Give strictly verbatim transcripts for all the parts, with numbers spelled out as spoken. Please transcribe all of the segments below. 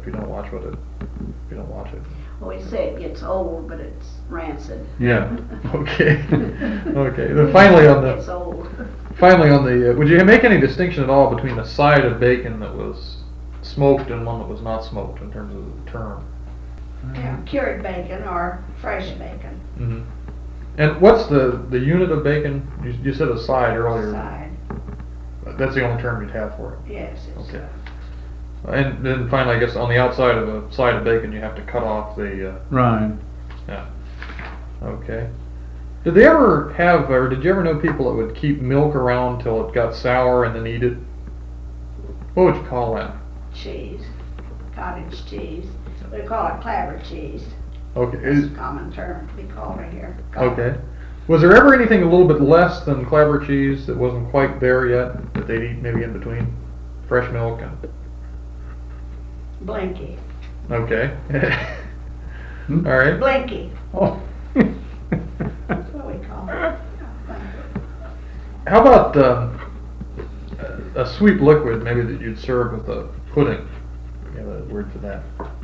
you don't watch what it, if you don't watch it. Well, we say it gets old, but it's rancid. Yeah. Okay. Okay. Then finally on the It's old. finally on the uh, would you make any distinction at all between a side of bacon that was smoked and one that was not smoked in terms of the term? Yeah, cured bacon or fresh bacon. Mm-hmm. And what's the the unit of bacon? You, you said a side earlier. Side. That's the only term you'd have for it. Yes. It's Okay. And then finally, I guess on the outside of a side of bacon, you have to cut off the. Uh, Right. yeah. Okay. Did they ever have, or did you ever know people that would keep milk around till it got sour and then eat it? What would you call that? cheese, cottage cheese. We call it clabber cheese. Okay. It's Is, a common term to be called right here. okay. Was there ever anything a little bit less than clabber cheese that wasn't quite there yet that they'd eat maybe in between fresh milk and? Blinky. Okay. All right. Blinky. Oh. That's what we call it. Yeah, Blinky. How about um, a, a sweet liquid maybe that you'd serve with a pudding? You have a word for that.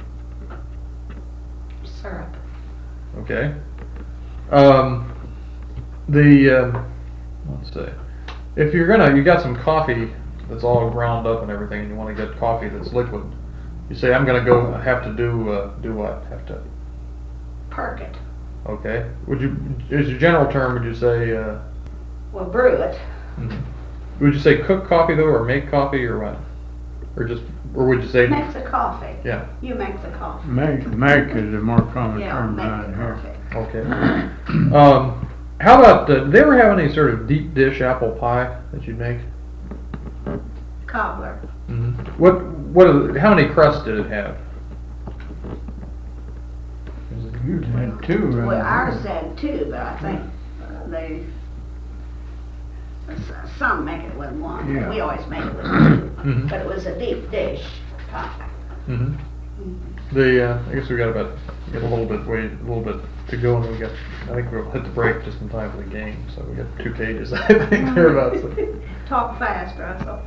Syrup. Okay. Um, the um, let's see. If you're gonna, you got some coffee that's all ground up and everything, and you want to get coffee that's liquid. You say, I'm gonna go. Have to do uh, do what? Have to. Perk it. Okay. Would you, as your general term, would you say? Uh, Well, brew it. mhm. Would you say cook coffee though, or make coffee, or what? Or just, or would you say? Make the coffee. Yeah. You make the coffee. Make, make is a more common Yeah, term make around the here. coffee. Okay. Um, how about? Uh, did they ever have any sort of deep dish apple pie that you'd make? Cobbler. Mm-hmm. What? What? Are the, how many crusts did it have? You had two Well, right ours here. had two, but I think uh, they, s- some make it with one. Yeah. We always make it with two. Mhm. But it was a deep dish pie. Mm-hmm. The uh, I guess we got about got a little bit wait a little bit to go, and we got. I think we'll hit the break just in time for the game, so we got two cages. I think thereabouts. Talk fast, Russell.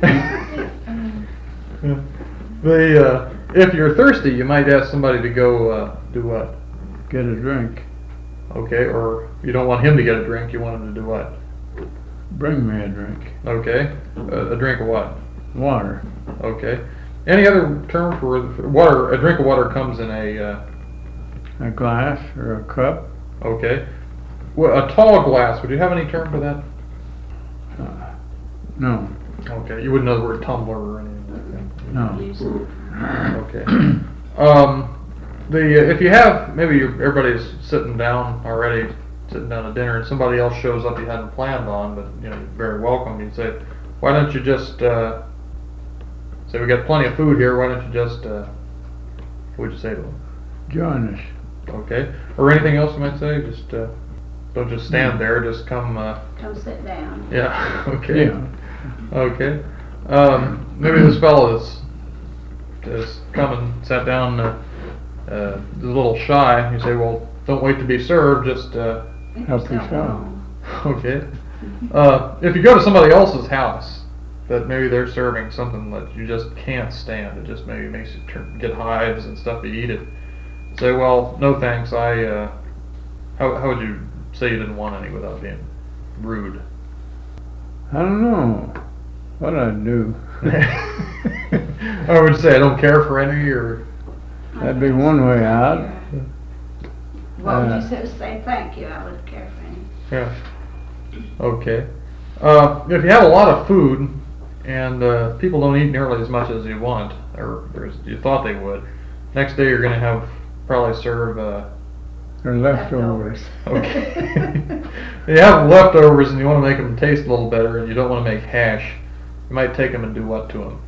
Yeah. The uh, if you're thirsty, you might ask somebody to go uh, do what? Get a drink. Okay, or you don't want him to get a drink. You want him to do what? Bring me a drink. Okay, uh, a drink of what? Water. Okay. Any other term for, for water? A drink of water comes in a. Uh, A glass or a cup. okay. Well, a tall glass. Would you have any term for that? Uh, no. Okay. You wouldn't know the word tumbler or anything like that. No. Use it. Okay. Um, the uh, if you have maybe you everybody's sitting down already, sitting down at dinner, and somebody else shows up you hadn't planned on, but you know you're very welcome. You'd say, why don't you just uh, say we got plenty of food here? Why don't you just uh, what would you say to them? Join us. Okay. Or anything else you might say? Just uh, don't just stand there. Just come. Uh, Come sit down. yeah. Okay. Yeah. Okay. Um, maybe this fellow is has come and sat down. Uh, uh, is a little shy. You say, well, don't wait to be served. Just uh, Help yourself yourself. along. okay. Uh, if you go to somebody else's house that maybe they're serving something that you just can't stand, it just maybe makes you turn, get hives and stuff to eat it. Say, well, no thanks. I. Uh, how how would you say you didn't want any without being rude? I don't know what I'd do. I would say I don't care for any, or That'd be one way out. Well, Uh, you said say thank you, I would care for any. yeah. Okay. Uh, if you have a lot of food and uh, people don't eat nearly as much as you want, or, or as you thought they would, next day you're going to have probably serve. Uh, Or leftovers. okay. You have leftovers and you want to make them taste a little better, and you don't want to make hash. You might take them and do what to them?